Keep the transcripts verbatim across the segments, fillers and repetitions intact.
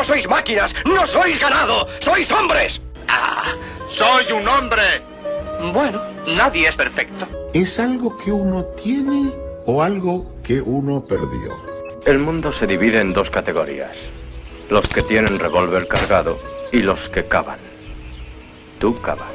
No sois máquinas, no sois ganado, sois hombres. Ah, soy un hombre. Bueno, nadie es perfecto. ¿Es algo que uno tiene o algo que uno perdió? El mundo se divide en dos categorías. Los que tienen revólver cargado y los que cavan. Tú cavas.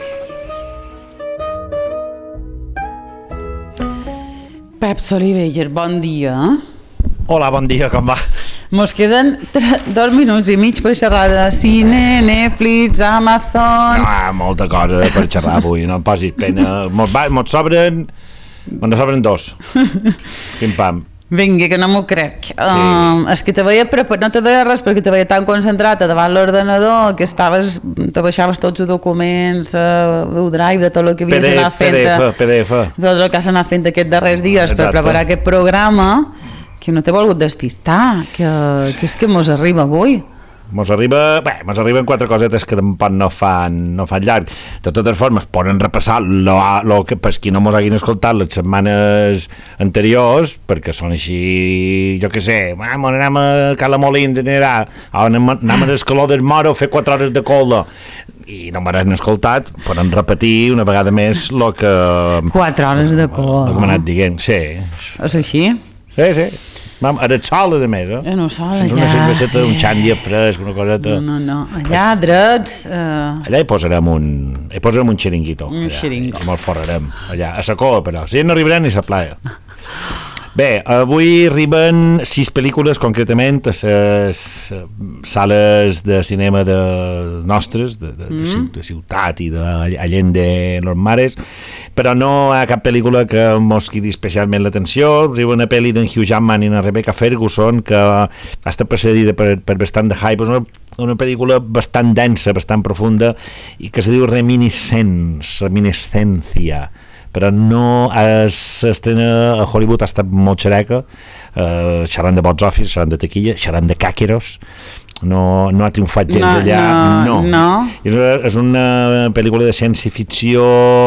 Pep Soliveller, bon dia. Hola, bon dia, com va? Mos queden dos minuts i mig per xerrar de cine, Netflix, Amazon... No, molta cosa per xerrar avui, no em posis pena. Mos, va, mos sobren... Mos sobren dos. Pim-pam. Vinga, que no m'ho crec. Sí. Um, és que te veia preparat, no te deia res perquè te veia tan concentrat davant l'ordenador que estaves, te baixaves tots els documents, uh, el drive de tot el que havies P D F, anat fent, P D F, P D F. tot el que has anat fent aquests darrers dies. Exacte. Per preparar aquest programa, que no t'he volgut despistar, que, que és que mos arriba avui. Mos arriba, bé, mos arriben quatre cosetes que tampoc no fan, no fan llarg. De totes formes, poden repassar lo, lo que, per qui no mos hagin escoltat les setmanes anteriors, perquè són així, jo què sé, mos anem a Cala Molins, anem, anem a l'Escaló del Moro a fer quatre hores de cola, i no m'han escoltat, poden repetir una vegada més lo que... Quatre hores de cola. Lo que m'ha anat dient, sí. És així? Sí, sí. Vam, a el sol, a més, eh? En el sol, allà... Una cerveseta, un xandia fresc, una coseta... No, no, no. Allà, drets... Uh... Allà hi posarem un... hi posarem un xiringuito. Un xiringo. I me'l forrarem, allà, a la cola, però. Si no arribarem ni a la playa. Bé, avui arriben sis pel·lícules, concretament, a les sales de cinema de nostres, de, de, de, mm. de Ciutat i d'Allende los Mares, però no hi ha cap pel·lícula que mos cridi especialment l'atenció. Arriba una pel·li d'en Hugh Jackman i una Rebecca Ferguson que ha estat precedida per, per bastant de hype. És una, una pel·lícula bastant densa, bastant profunda, i que se diu Reminiscence, Reminiscencia, però no s'estrena a Hollywood, ha estat molt xereca, eh, xerrant de box office, xerrant de taquilla, xerrant de càqueros, no, no ha triomfat gens no, allà, no, no. no. És, és una pel·lícula de ciència-ficció,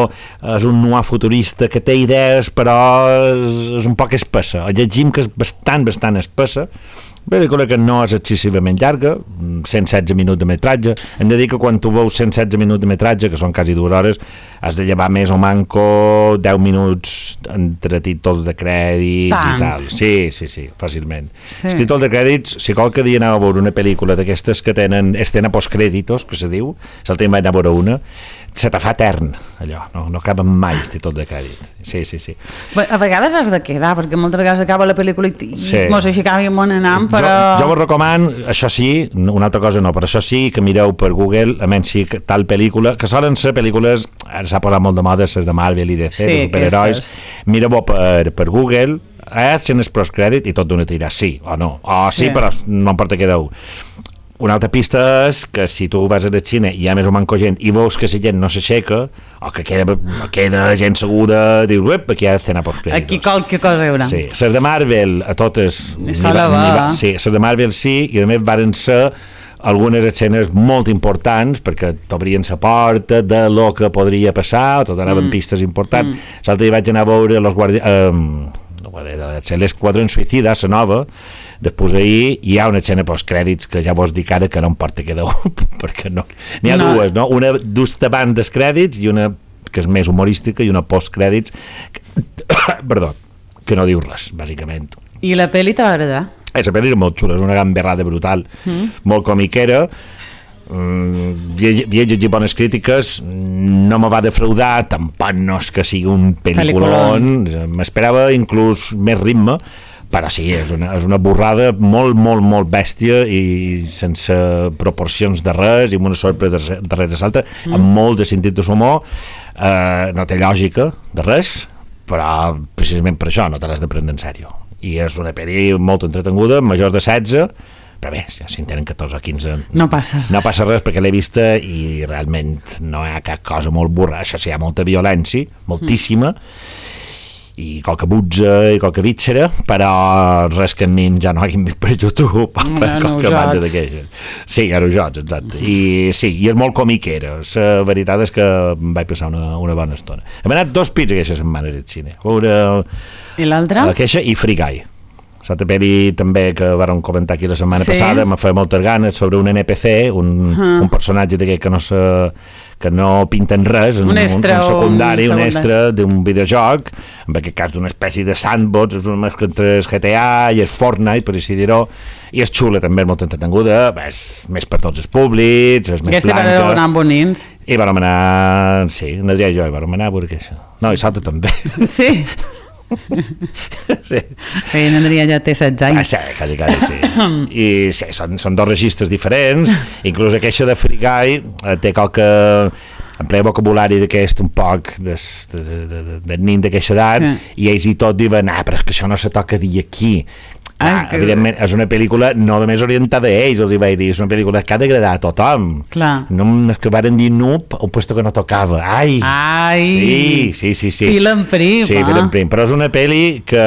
és un noir futurista que té idees, però és, és un poc espessa. El llegim que és bastant, bastant espessa, pel·lícula que no és excessivament llarga, cent setze minuts de metratge. Hem de dir que quan tu veus cent setze minuts de metratge, que són quasi dues hores, has de llevar més o manco deu minuts entre títols de crèdits Tant. i tal. Sí, sí, sí, fàcilment. Sí. Els títols de crèdits, si qualque dia anava a veure una pel·lícula d'aquestes que tenen escena postcrèditos, que se diu, si el tema anar a veure una, se te fa etern, allò, no, no acaben mai els títols de crèdit. Sí, sí, sí. A vegades has de quedar, perquè moltes vegades acaba la pel·lícula i sí. mos aixecàvem i mos anam, però... Jo, jo vos recomano, això sí, una altra cosa no, però això sí, que mireu per Google, a menys si tal pel·lícula, que solen ser pel·lícules, ara s'ha posat molt de moda, les de Marvel i D C, sí, de superherois, mireu per, per Google, eh, si n'és postcrèdit, i tot d'una tira sí o no, o sí, sí. Però no importa què deu. Una altra pista és que si tu vas al cine i hi ha més o manco gent i veus que la gent no s'aixeca o que queda, queda gent seguda, dius, uep, aquí hi ha escena postcrèditos. Aquí qualque cosa hi haurà. Sí, les de Marvel a totes ni va, ni va. Sí, les de Marvel sí, i a més varen ser algunes escenes molt importants perquè t'obrien la porta de lo que podria passar, o tot anaven mm. pistes importants. Mm. L'altre dia vaig anar a veure los guardi... Eh, l'Esquadrón Suïcida, la nova, després ahir hi ha una escena postcrèdits que ja vos dic ara que no em porta que deu, perquè no, n'hi ha no. dues, no? Una just abans dels crèdits i una que és més humorística i una postcrèdits que, perdó, que no diu res, bàsicament. I la pel·li t'va agradar? Eh, la pel·li és molt xula, és una gamberrada brutal, mm. molt comiquera, mm, havia llegit bones crítiques, no me va defraudar, tampoc no és que sigui un pel·lículon, m'esperava inclús més ritme, però sí, és una, és una borrada molt, molt, molt bèstia i sense proporcions de res i amb una sorpresa darrere l'altra, mm. amb molt de sentit de humor, eh, no té lògica de res, però precisament per això no te l'has de prendre en sèrio. I és una pel·li molt entretenguda, major de setze, però bé, si en tenen catorze o quinze no passa res, no passa res perquè l'he vista i realment no hi ha cap cosa molt burra. Això sí, hi ha molta violència, moltíssima, mm. i qualque butza i qualque víscera, però res que en nin ja no hagin vist per YouTube per no, qualque no, banda d'aquestes. Sí, aerojots, exacte. I sí, i és molt comiquera. La veritat és que em vaig passar una, una bona estona. Hem anat dos pits aquesta setmana al cine. Veure i l'altra? Aquesta i Free Guy. l'altra pel·li també que vàrem comentar aquí la setmana Sí. passada, me feia moltes ganes, sobre un N P C, un, Ah. un personatge d'aquest que no se, que no pinten res, Un extra, un, un secundari, un un secundari. extra d'un videojoc, en aquest cas d'una espècie de sandbox, és una mescla entre el G T A i el Fortnite, per així dir-ho, i és xula també, és molt entretinguda, bé, és més per tots els públics, és més Aquesta blanca. va anar bonins. I vam anar, sí, l'Adrià i jo hi vam anar a veure això. No, i Sota també. Sí. Sí. Bé, n'Andria ja té setze Ah, anys. sí, quasi, quasi, sí. I sí, són, són dos registres diferents, inclús aquesta de Free Guy eh, té qualque emplea vocabulari d'aquest un poc de, de, de, de, de nin d'aquesta edat, Sí. i ells i tot diuen, ah, però és que això no se toca dir aquí. Ah, que- evidentment, és una pel·lícula no només orientada a ells, els hi vaig dir, és una pel·lícula que ha d'agradar a tothom. Clar. No és que varen dir noob a un puesto que no tocava. Ai! Ai! Sí, sí, sí, sí. Fil en prim, Sí, eh? fil en prim. Però és una pel·li que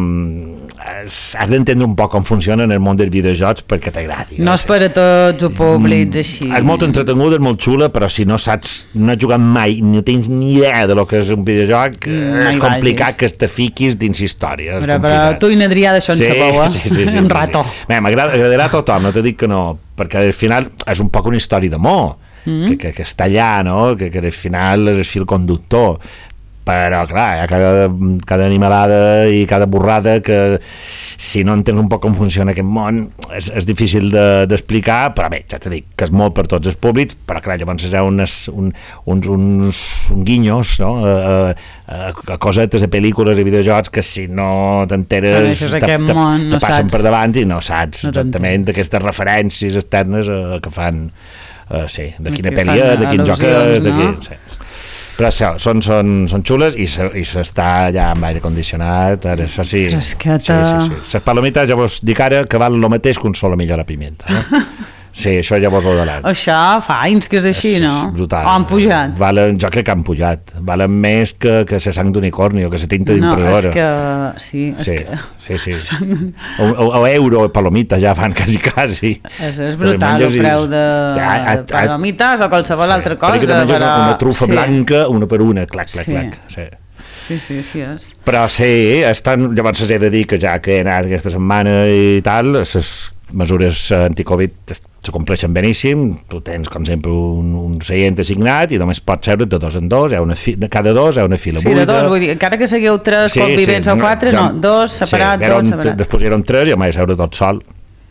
mm, has has d'entendre un poc com funciona en el món dels videojocs perquè t'agradi. No és per a tots els públics així. És molt entretinguda, és molt xula, però si no saps, no has jugat mai, no tens ni idea de lo que és un videojoc, Mm, mm, no és hi complicat vagis. que te fiquis dins història. És Però, però complicat. tu i n'Adrià d'això en Sí, sabeu, eh? sí, sí, sí, Un sí, rato. sí. Bé, m'agrada, agradarà a tothom, no t'he dit que no, perquè al final és un poc una història d'amor, mm. que, que, que està allà, no? que, que al final és el fil conductor, però clar, hi ha cada, cada animalada i cada borrada que si no entens un poc com funciona aquest món és, és difícil de, d'explicar, però bé, ja t'he dit que és molt per tots els públics, però clar, llavors hi ha unes, un, uns, uns, uns guinyos, no? a, a, a cosetes de pel·lícules i videojocs que si no t'enteres Coneixes te, aquest te, món, no te passen saps. per davant i no saps No exactament aquestes referències externes eh, que fan eh, sí, de quina Que pel·li fan és, de quin joc és, al·lusions, de no? quin... Sí. Però això, són, són, són xules i, se, i s'està ja amb aire condicionat, ara, això sí. Fresqueta. Sí, sí, sí. Les palomites ja vos dic ara que val el mateix que un sol millor a pimienta. No? Sí, això ja vos ho he donat. Això fa anys que és així, És- no? és brutal. O han pujat? Valen, jo crec que han pujat. Valen més que, que la sang d'unicorni o que la tinta No, d'impressora. és que... Sí, és Sí, que... sí, sí. O, o, o euro o palomites ja fan quasi, quasi. És, és brutal el preu de, de palomites o qualsevol sí. altra cosa. Perquè te menges però... una trufa sí. blanca, una per una, clac, clac, Sí. clac. Sí. Sí, sí, així és. Però sí, estan, llavors he de dir que ja que he anat aquesta setmana i tal, les mesures anticovid se compleixen beníssim, tu tens com sempre un, un seient assignat i només pots seure de dos en dos, hi ha una fi, de cada dos hi ha una fila Sí, buida. de dos, vull dir, encara que seguiu tres convivents o quatre, no, dos separats, sí, dos eren, separats. Després hi eren tres i jo m'he de seure tot sol.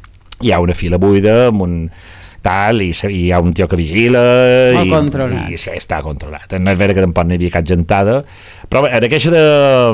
Hi ha una fila buida amb un tal, i, se- i hi ha un tio que vigila Molt i, controlat. i sí, està controlat. No és vera que tampoc n'hi havia cap gentada, però bé, en aqueixa de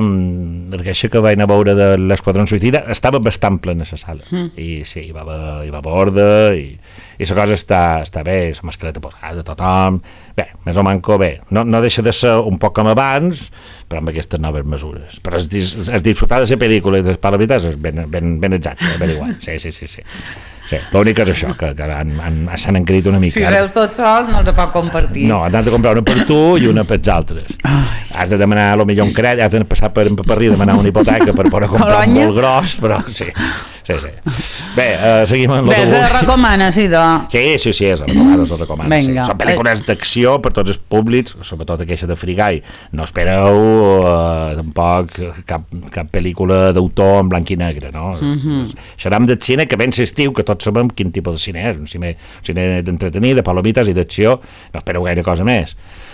en aqueixa que vaig anar a veure de l'Esquadrón Suïcida estava bastant plena la sala mm. i sí, hi va haver, hi va haver ordre i, i la cosa està, està bé, la mascareta posada a tothom, bé, més o manco bé, no, no deixa de ser un poc com abans, però amb aquestes noves mesures, però es, dis, es disfrutar de la pel·lícula i de les palomites és ben, ben, ben exacte, ben igual, sí, sí, sí, sí. Sí, l'únic és això, que, que han, han, s'han encarit una mica. Si reus tot sol, no els pot compartir. No, has de comprar una per tu i una per els altres. Ai. Has de demanar a lo millor un crèdit, has de passar per Empeparrí i demanar una hipoteca per poder comprar un molt gros, però sí, sí, sí. Bé, uh, seguim amb Bé, se recomana, sí, do. Sí, sí, sí, es recomana, es recomana. Vinga. Sí. Són pel·lícules d'acció per tots els públics, sobretot aquella de Free Guy. No espereu uh, tampoc cap, cap pel·lícula d'autor en blanc i negre, no? Mm-hmm. Xeram del cine que ben s'estiu, que tots sabem quin tipus de cine és, un cine, un cine d'entretenir, de palomites i d'acció, no espereu gaire cosa més.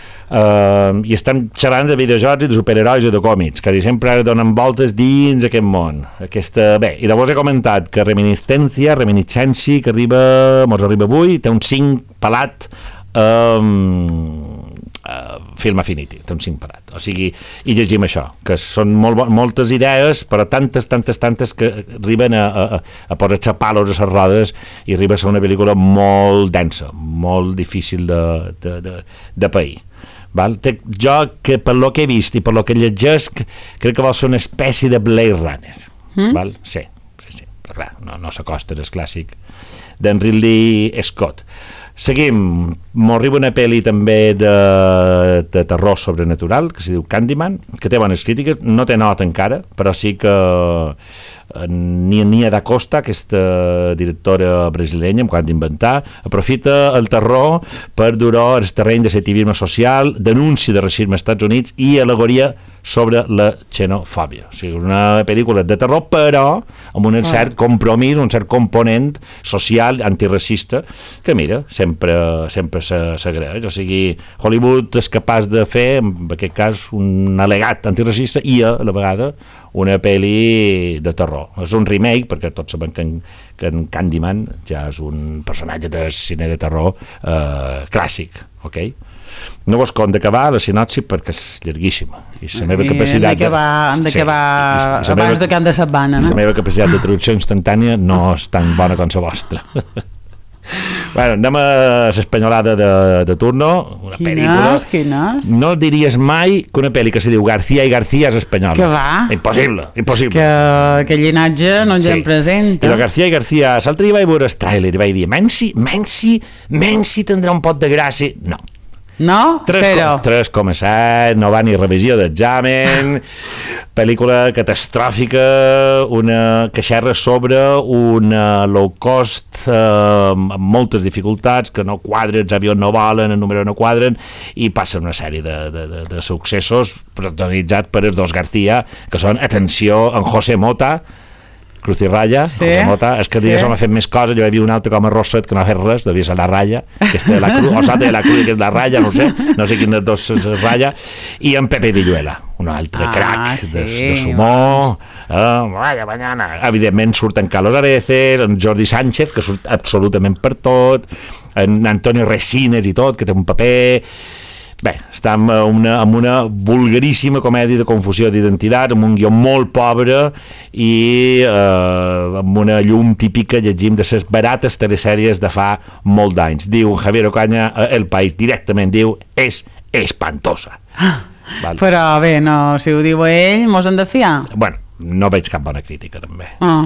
Uh, i estem xerrant de videojocs i de superherois i de còmics que sempre donen voltes dins aquest món aquesta, bé, i llavors he comentat que Reminiscència, Reminiscenci que arriba, mos arriba avui, té un cinc pelat um, uh, Film Affinity, té un cinc pelat, o sigui, i llegim això que són molt, moltes idees però tantes, tantes, tantes que arriben a, a, a posar palos a les rodes i arriba a ser una pel·lícula molt densa, molt difícil de, de, de, de pair. Val? Jo, que per lo que he vist i per lo que llegesc, crec que vol ser una espècie de Blade Runner. Mm? Val? Sí, sí, sí. Però clar, no, no s'acosta al clàssic d'en Ridley Scott. Seguim, m'arriba una pel·li també de, de terror sobrenatural que se diu Candyman, que té bones crítiques, no té nota encara, però sí que Nia, Nia da Costa, aquesta directora brasilenya, amb quant d'inventar, aprofita el terror per dur-ho al terreny de l'activisme social, denúncia de racisme als Estats Units i al·legoria sobre la xenofòbia. O sigui, una pel·lícula de terror, però amb un cert compromís, un cert component social, antiracista, que mira, sempre, sempre s'agraeix. O sigui, Hollywood és capaç de fer, en aquest cas, un al·legat antiracista i a la vegada una pel·li de terror. És un remake, perquè tots sabem que en, que en Candyman ja és un personatge de cine de terror eh, clàssic, ok? No vos conto d'acabar la sinopsi perquè és llarguíssima i la meva capacitat de, hem de sí, acabar abans meva, de Camp de Setmana, no? La meva capacitat de traducció instantània no és tan bona com la vostra. Bueno, anem a l'espanyolada de, de turno, una quines, pel·lícula. Quines? No diries mai que una pel·li que se diu García i García és espanyola. Que va? Impossible, impossible. És que aquell llinatge no ens sí. en presenta. I la García i García, l'altre dia vaig veure el tràiler i vaig dir, Mensi, Mensi, Mensi tindrà un pot de gràcia. No. No? Zero. tres coma set, no va ni revisió d'examen, pel·lícula catastròfica, una que xerra sobre una low cost eh, amb moltes dificultats, que no quadren, els avions no volen, el número no quadren, i passa una sèrie de, de, de, de successos protagonitzats per els dos García, que són, atenció, en José Mota, Cruz i Raya, sí, José Mota, és que sí. Dies home ha fet més coses, jo hi havia un altre com a Rosset que no ha fet res, devia ser la Raya, que és de la Cruz, o Sata de la Cruz, que és la Raya, no sé, no sé quin dels dos és Raya, i en Pepe Villuela, un altre ah, crac sí, de, de sumó, eh, vaya mañana, evidentment surten Carlos Areces, en Jordi Sánchez, que surt absolutament per tot, en Antonio Resines i tot, que té un paper... Bé, està amb una, amb una vulgaríssima comèdia de confusió d'identitat, amb un guió molt pobre i eh, amb una llum típica, llegim, de les barates telesèries de fa molt d'anys. Diu Javier Ocaña, El País, directament diu, és espantosa. Vale. Però bé, no, si ho diu ell, mos hem de fiar. Bueno, no veig cap bona crítica, també. Oh.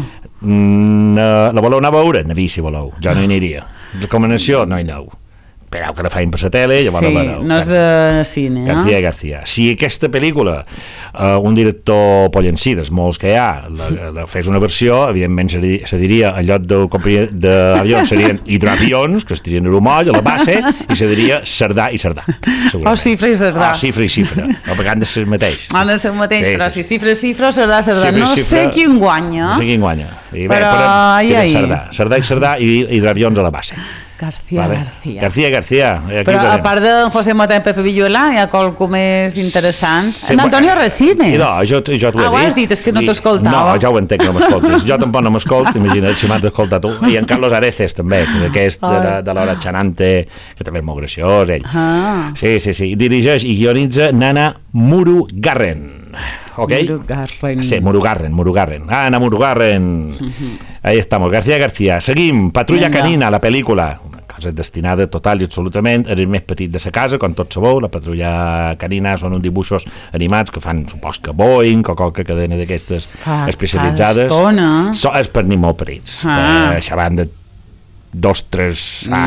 Mm, la voleu anar a veure? Anava, si voleu. Jo no hi aniria. Recomanació? No hi aneu. Espereu que la feien per la tele, llavors sí, la veureu. No és de cine, no? García García. Si aquesta pel·lícula, eh, un director pollencí, dels molts que hi ha, la, la fes una versió, evidentment se, se diria, en lloc d'avions serien hidroavions, que es tirien a moll, a la base, i se diria Cerdà i Cerdà. O Cifra i Cerdà. O Cifra i Cifra. O perquè han de ser el mateix. Han de ser el mateix, sí, però sí, si Cifra i Cifra, Cerdà i Cerdà. No cifra, sé quin guanya. No sé quin guanya. I però, bé, ai, ai. Cerdà. Cerdà i Cerdà i hidroavions a la base. García, vale. García. García, García. Però a part de José Mota i Pepe Villuela hi ha qualcú més interessant. Sí, en Antonio Resines. No, jo, jo t'ho he ah, dit. Ho has dit, és que no t'escoltava. No, ja ho entenc que no m'escoltis. Jo tampoc no m'escolt, imagina't si m'has d'escoltar tu. I en Carlos Areces també, que és aquest de, de l'Hora Chanante, que també és molt graciós, ell. Ah. Sí, sí, sí. Dirigeix i guionitza Nana Murugarren. Okay. Murugarren. Sí, Murugarren, Murugarren. Ana Murugarren. Uh-huh. Ahí estamos. García García. Seguim. Patrulla Venga. Canina, la pel·lícula. Una cosa destinada total i absolutament al més petit de sa casa, com tots sabeu. La Patrulla Canina són uns dibuixos animats que fan, supos que Boeing o qualque cadena d'aquestes especialitzades. So, és per ni molt petits. Ah. Que xerran de dos, tres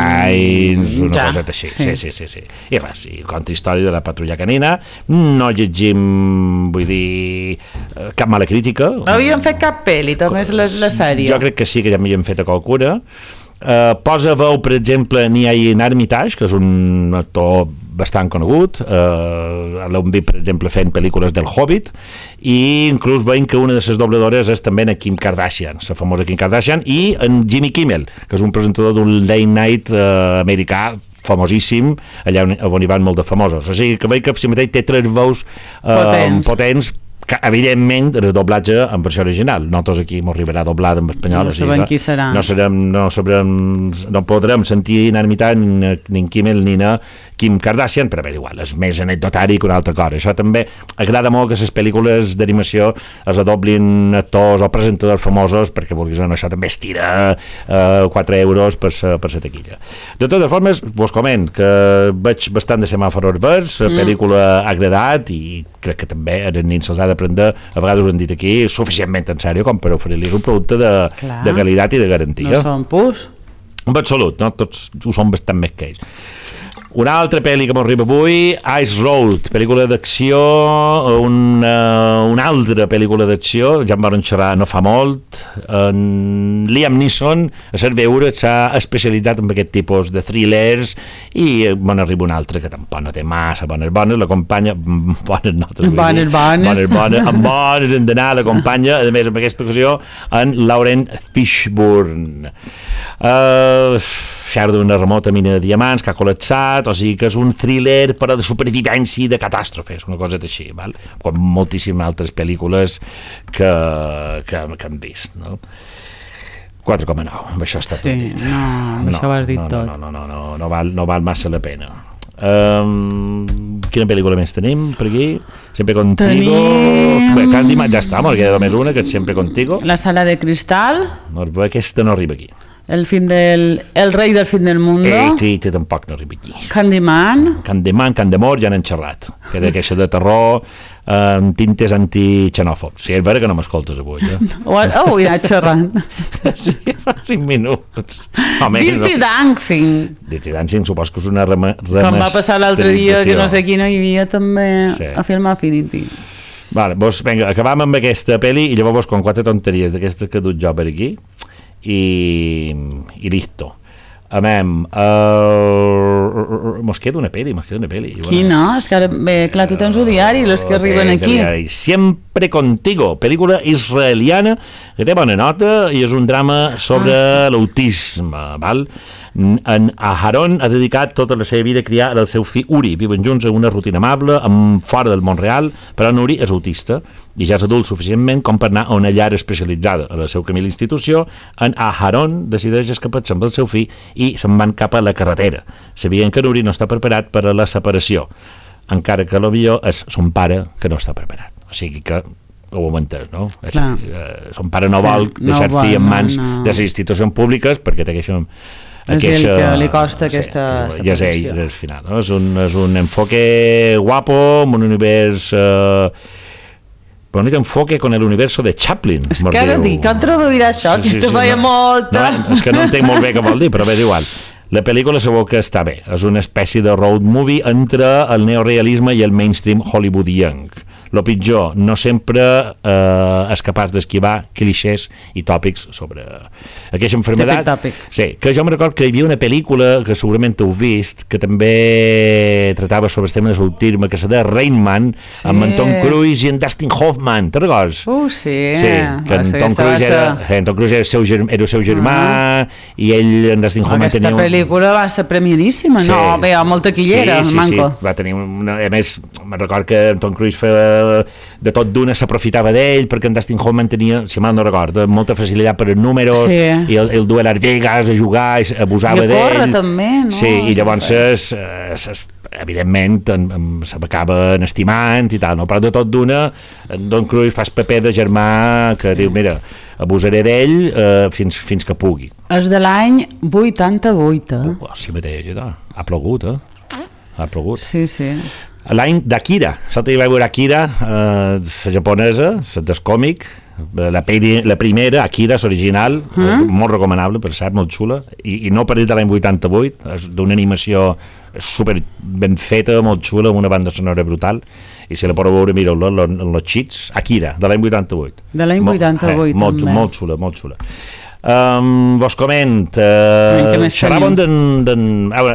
anys, una ja, cosa així. Sí. sí, sí, sí, sí. I res, i conta història de la Patrulla Canina. No llegim, vull dir, cap mala crítica. No havíem fet cap pel·li, també és la, la sèrie. Jo crec que sí que ja m'hi hem fet a qualcuna. Uh, posa veu, per exemple, Ian Armitage, que és un actor bastant conegut, uh, l'hem vist, per exemple, fent pel·lícules del Hobbit, i inclús veiem que una de les dobladores és també en Kim Kardashian, la famosa Kim Kardashian, i en Jimmy Kimmel, que és un presentador d'un late night uh, americà famosíssim, allà on, on hi van molt de famosos. O sigui, que veig que si mateix té tres veus uh, potents, potents que evidentment el doblatge en versió original. Nosaltres aquí m'ho arribarà doblat en espanyol. No sabem qui serà. No, serem, no, sabrem, no podrem sentir en Armitage ni, ni en Kimmel ni en Kim Kardashian, però bé, igual, és més anecdotari que una altra cosa. Això també agrada molt que les pel·lícules d'animació es adoblin actors o presentadors famosos, perquè vulguis o no, això també es tira eh, quatre euros per la per taquilla. De totes formes, vos coment que veig bastant de semàfors verds, la mm. pel·lícula ha agradat i crec que també a els nins se'ls ha d'aprendre, a vegades ho hem dit aquí, suficientment en sèrio com per oferir-los un producte de, de qualitat i de garantia. No són purs. en absolut, no? Tots ho són bastant més que ells. Una altra pel·li que m'arriba avui, Ice Road, pel·lícula d'acció, una, una altra pel·lícula d'acció, ja em van xerrar no fa molt, en Liam Neeson, a ser veure, s'ha especialitzat en aquest tipus de thrillers, i me n'arriba una altra que tampoc no té massa bones bones, l'acompanya, bones notes, bones bones, bones bones, amb bones hem d'anar, l'acompanya, a més, en aquesta ocasió, en Lauren Fishburne. Uh, xerra d'una remota mina de diamants que ha col·lapsat, o sigui que és un thriller però de supervivència i de catàstrofes, una cosa així, val? Com moltíssimes altres pel·lícules que, que, que hem vist, no? quatre coma nou, amb això està sí, tot dit. No, amb no, això ho has dit no, tot. No, no, no, no, no, val, no val massa la pena. Um, quina pel·lícula més tenim per aquí? Sempre Contigo. Tenim... Bé, Candyman ja està, perquè hi ha només una, que és Sempre Contigo. La Sala de Cristal. No, aquesta no arriba aquí. El fin del... El rei del fin del mundo. Eh, sí, sí, tampoc no arriba aquí. Candyman. Candyman, Candemor, ja n'han xerrat. Que era queixa de terror amb tintes antixenòfobs. Sí, és vera que no m'escoltes avui, eh? Oh, oh, he anat xerrant. Sí, fa cinc minuts. Home, Dirty no... Dancing. Dirty Dancing, supos que és una rema... Com va passar l'altre dia, que no sé qui no hi havia també sí. a Film Affinity. Vale, doncs, vinga, acabam amb aquesta pel·li i llavors con quatre tonteries d'aquestes que he dut jo per aquí i, i listo. Amem, uh, mos queda una pel·li, mos queda una pel·li. Quina? És que ara, bé, clar, tu tens un diari, els que arriben aquí. Siempre Contigo, pel·lícula israeliana que té bona nota i és un drama sobre ah, sí. l'autisme, val? En Aharon ha dedicat tota la seva vida a criar el seu fill Uri. Viuen junts en una rutina amable, amb fora del món real, però en Uri és autista i ja és adult suficientment com per anar a una llar especialitzada. A la seu camí a l'institució, en Aharon decideix escapar-se amb el seu fill i se'n van cap a la carretera. Sabien que en Uri no està preparat per a la separació, encara que l'millor és son pare que no està preparat. O sigui que ho hem entès, no? Clar. Eh, son pare no sí, vol deixar no fill en mans no, no. de les institucions públiques perquè té aquesta... És Aqueixa, el que li costa aquesta sí, ja és ell, al final, no? És un, és un enfoque guapo, amb un univers... Eh, bonito enfoque con el universo de Chaplin. És que ara dic, com traduirà això? Sí, sí, que sí, te feia no, molta... No, és que no entenc molt bé què vol dir, però bé, és igual. La pel·lícula segur que està bé. És una espècie de road movie entre el neorealisme i el mainstream hollywoodienc. Lo pitjor, no sempre eh, és capaç d'esquivar clixés i tòpics sobre aquesta enfermedad. Sí, que jo em record que hi havia una pel·lícula que segurament heu vist, que també tratava sobre el tema de l'autisme, que se deia Rain Man, sí. amb en Tom Cruise i en Dustin Hoffman, te'n recordes? Uh, sí. Sí, que en Tom Cruise era, en Tom Cruise era el seu, era el seu germà uh-huh. i ell, en Dustin Hoffman, aquesta tenia... Aquesta pel·lícula va ser premiadíssima, sí. no? Bé, molt taquillera, sí, sí, manco. Sí, va tenir una... A més, me'n record que en Tom Cruise feia de tot d'una s'aprofitava d'ell perquè en Dustin Hoffman tenia, si mal no recordo, molta facilitat per els números sí. i el, el duia a Las Vegas a jugar, abusava d'ell. I a córrer també, no? Sí, i llavors es, es, es, evidentment s'acaben estimant i tal, no? Però de tot d'una en Tom Cruise fa el paper de germà que sí. diu, mira, abusaré d'ell eh, fins, fins que pugui. És de l'any vuitanta-vuit, eh? Uh, sí mateix, ha plogut, eh? Ha plogut. Sí, sí. L'any d'Akira, salta hi va veure Akira, eh, la japonesa, del còmic, la, peri, la primera, Akira, és original, mm? eh, molt recomanable, per cert, molt xula, i, i no per de l'any vuitanta-vuit, és d'una animació super ben feta, molt xula, amb una banda sonora brutal, i si la podeu veure, mireu-la, en los cheats, Akira, de l'any vuitanta-vuit. De l'any vuitanta-vuit, eh, molt, també. Molt xula, molt xula. Um, vos coment, uh, xerràvem d'en...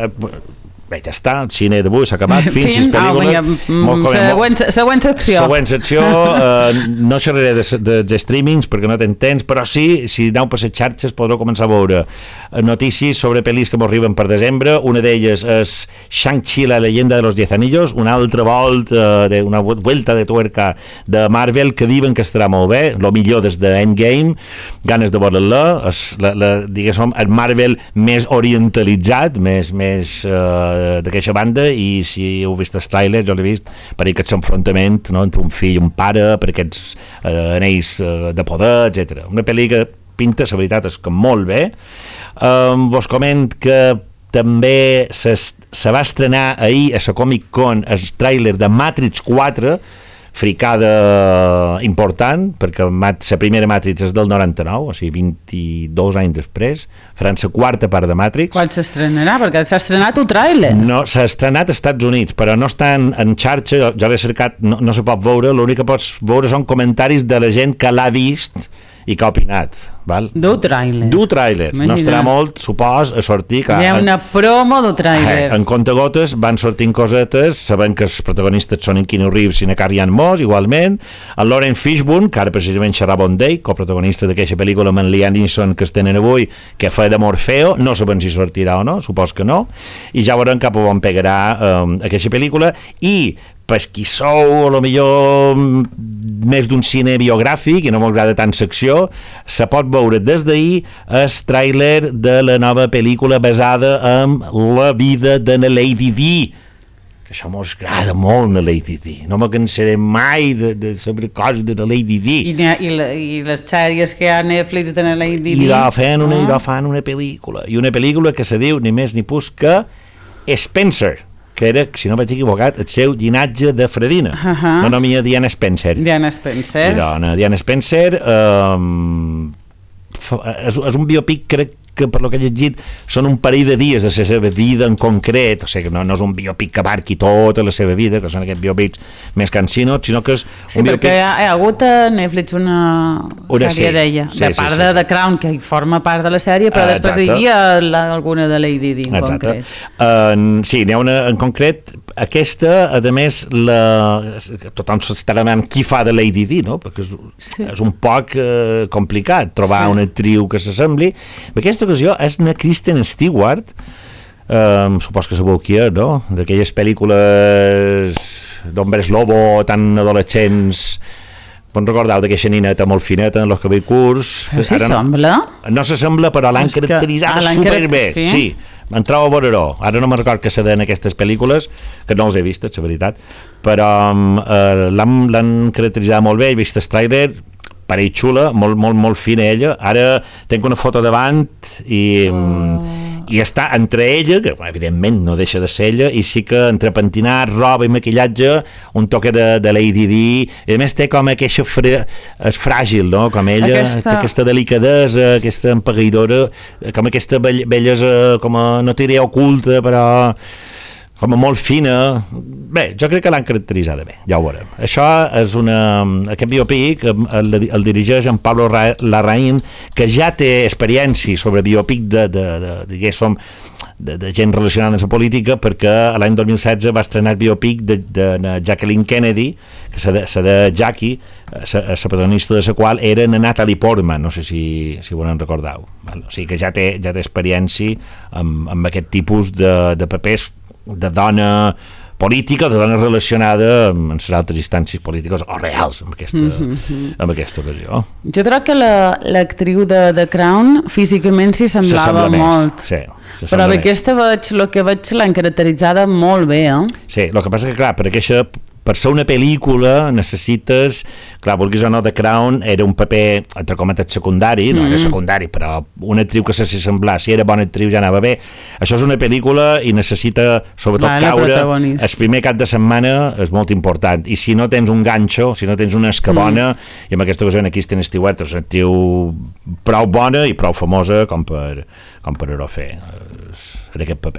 Bé, ja està, el cine d'avui s'ha acabat, fins sis pel·lícules. Oh, següent, següent secció. Següent secció, eh, no xerraré de, de, de streamings perquè no tens temps, però sí, si aneu per les xarxes podreu començar a veure notícies sobre pel·lis que m'arriben per desembre. Una d'elles és Shang-Chi, la leyenda de los diez anillos, una altra volta, de, una vuelta de tuerca de Marvel que diuen que estarà molt bé, el millor des de Endgame, ganes de veure-la, és la, la, diguéssim, el Marvel més orientalitzat, més, més eh, d'aquesta banda, i si heu vist els trailers, jo l'he vist, per aquest enfrontament, no?, entre un fill i un pare, per aquests eh, anells eh, de poder, etcètera. Una pel·li que pinta, la veritat és que molt bé. Um, vos coment que també se, se va estrenar ahir a la Comic Con el tràiler de Matrix quatre, fricada important, perquè la primera Matrix és del noranta-nou, o sigui, vint-i-dos anys després, faran la quarta part de Matrix. Quan s'estrenarà? Perquè s'ha estrenat un tràiler. No, s'ha estrenat als Estats Units, però no està en, en xarxa, jo, jo l'he cercat, no, no se pot veure, l'únic que pots veure són comentaris de la gent que l'ha vist i que ha opinat. Val? Du tràiler. Du tràiler. No estarà molt, supos, a sortir... Que, hi ha una promo du tràiler. Eh, en contagotes van sortint cosetes, sabent que els protagonistes són en Keanu Reeves i en Carrie Ann Moss, igualment. El Lauren Fishburne, que ara precisament serà Bon Day, coprotagonista d'aquesta pel·lícula amb en Liam Neeson que es tenen avui, que fa de Morfeo, no sabem si sortirà o no, supos que no, i ja veurem cap on pegarà eh, aquesta pel·lícula, i pues qui sou a lo millor més d'un cine biogràfic i no m'agrada tant secció, se pot veure des d'ahir el tràiler de la nova pel·lícula basada en la vida de la Lady Di, que això mos agrada molt la Lady Di, no me cansaré mai de, de saber coses de la Lady Di. I, i, la, i les sèries que hi ha a Netflix de la Lady Di. I la fan una, ah. i la fan una pel·lícula, i una pel·lícula que se diu ni més ni pus que Spencer, que era, si no vaig equivocat, el seu llinatge de Fredina. Uh -huh. La nomia Diana Spencer. Diana Spencer. I dona, Diana Spencer um, és, és un biopic, crec que per lo que he llegit són un parell de dies de la seva vida en concret, o sigui que no, no és un biopic que abarqui tota la seva vida, que són aquests biopics més cansinos, sinó que és sí, un biopic... perquè hi ha, hi ha hagut a Netflix una, una sèrie sí, d'ella, sí, de part sí, sí, de sí. The Crown, que forma part de la sèrie, però uh, després hi havia la, alguna de Lady Di en exacte. Concret. Uh, sí, n'hi ha una en concret, aquesta, a més, la, tothom s'estarà demanant qui fa de Lady Di, no? Perquè és, sí. és un poc uh, complicat trobar sí. una actriu que s'assembli. Aquesta ocasió és na Kristen Stewart, um, supos que sabeu qui és, no? D'aquelles pel·lícules d'hombres lobo tan adolescents, Pon recordar d'aquesta nineta molt fineta en els cabells curts. Però si sembla? No, no s'assembla, però l'han es caracteritzat que... superbé. Sí, sí. M'entrava a veure-ho. Ara no me'n record que se den aquestes pel·lícules, que no els he vistes, la veritat, però eh, l'han caracteritzat molt bé, he vist el tràiler, parell xula, molt, molt, molt fina ella. Ara tenc una foto davant i... Oh. i està entre ella, que evidentment no deixa de ser ella, i sí que entre pentinat, roba i maquillatge, un toque de, de Lady Di, i a més té com aquesta fre... és fràgil, no? Com ella, aquesta, aquesta delicadesa, aquesta empaguidora, com aquesta bellesa, com a, no diré oculta, però com a molt fina. Bé, jo crec que l'han caracteritzada bé, ja ho veurem. Això és una... aquest biopic el, el dirigeix en Pablo Larraín, que ja té experiència sobre biopic de, de, de, de, som, de, de gent relacionada amb la política, perquè l'any dos mil setze va estrenar el biopic de, de, de Jacqueline Kennedy, que és de, de Jackie, la protagonista de la qual era Natalie Portman, no sé si, si volen recordar-ho. O sigui que ja té, ja té experiència amb, amb aquest tipus de, de papers de dona política, de dona relacionada amb les altres instàncies polítiques o reals en aquesta, mm-hmm. en aquesta ocasió. Jo crec que l'actriu de The Crown físicament s'hi semblava molt. Sí, però aquesta veig, el que veig l'han caracteritzada molt bé, eh? Sí, el que passa que clar, per aquesta per ser una pel·lícula necessites, clar, vulguis o no, The Crown era un paper, entre cometes, secundari, no mm. era secundari, però una actriu que se s'hi semblar, si era bona actriu ja anava bé. Això és una pel·lícula i necessita, sobretot, ah, caure, el primer cap de setmana és molt important, i si no tens un ganxo, si no tens una escabona, mm. i en aquesta ocasió aquí Kristen Stewart és una actriu prou bona i prou famosa com per, com per a fer en aquest paper.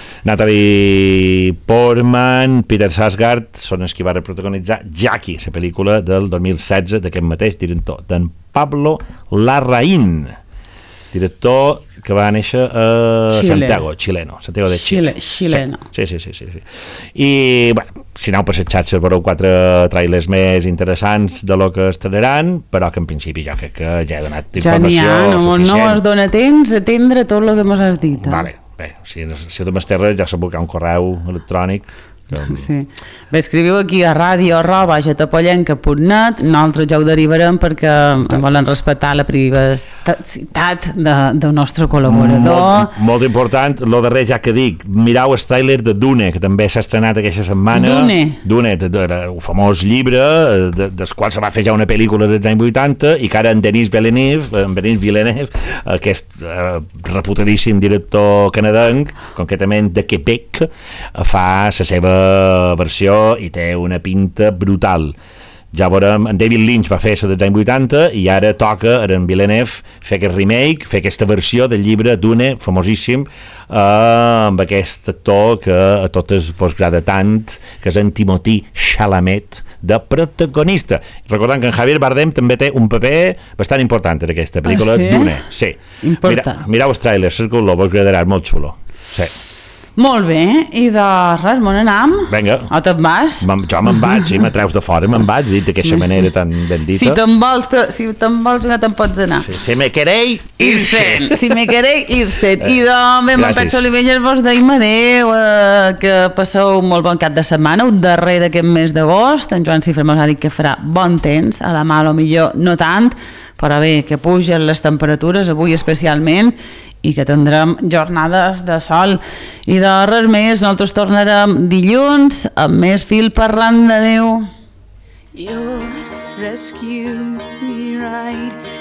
Natalie Portman, Peter Sarsgaard són els qui van protagonitzar Jackie, la pel·lícula del dos mil setze d'aquest mateix director, d'en Pablo Larraín, director que va néixer a Xile. Santiago, xileno, Santiago de Xile. Xile, xileno. Sí, sí, sí, sí, sí. I, bueno, si aneu per les xarxes veureu quatre trailers més interessants de lo que estrenaran, però que en principi jo crec que ja he donat informació ja ha, no, suficient. No es dona temps a atendre tot el que m'has dit. Eh? Vale, bé, si, si de més terres ja sabeu que hi ha un correu electrònic. Que... Sí. Bé, escriviu aquí a ràdio arroba getapollenca punt net, nosaltres ja ho derivarem perquè sí. volen respectar la privacitat del nostre col·laborador. Molt, molt important, el darrer ja que dic, mirau el tràiler de Dune, que també s'ha estrenat aquesta setmana. Dune? Dune, de, de, de, un famós llibre de, dels quals se va fer ja una pel·lícula dels anys vuitanta i que ara en Denis Villeneuve, en Denis Villeneuve, aquest eh, reputadíssim director canadenc, concretament de Quebec, fa la seva versió i té una pinta brutal. ja veurem, en David Lynch va fer la dels anys vuitanta i ara toca a en Villeneuve fer aquest remake, fer aquesta versió del llibre Dune, famosíssim, eh, amb aquest actor que a totes vos agrada tant, que és en Timothée Chalamet, de protagonista. Recordant que en Javier Bardem també té un paper bastant important en aquesta pel·lícula, ah, sí? Dune. Sí. Mira, mireu els trailers, cerqueu-lo, vos agradarà, molt xulo. Sí. Molt bé, i de res, me n'anam? Vinga. O te'n vas? Jo me'n vaig, si me treus de fora, me'n vaig, dit d'aquesta manera tan ben dita. Si te'n vols, te, si te'n vols anar, te'n pots anar. Si, si me querei, ir-se'n. Si me querei, ir-se'n. I doncs, me'n penso, Olivella, vos deim adéu, eh, que passeu un molt bon cap de setmana, un darrer d'aquest mes d'agost. En Joan Cifra mos ha dit que farà bon temps, a la mà, a lo millor no tant, però bé, que pugen les temperatures, avui especialment, i que tindrem jornades de sol. I de res més, nosaltres tornarem dilluns amb més fil parlant de Déu. You rescue me right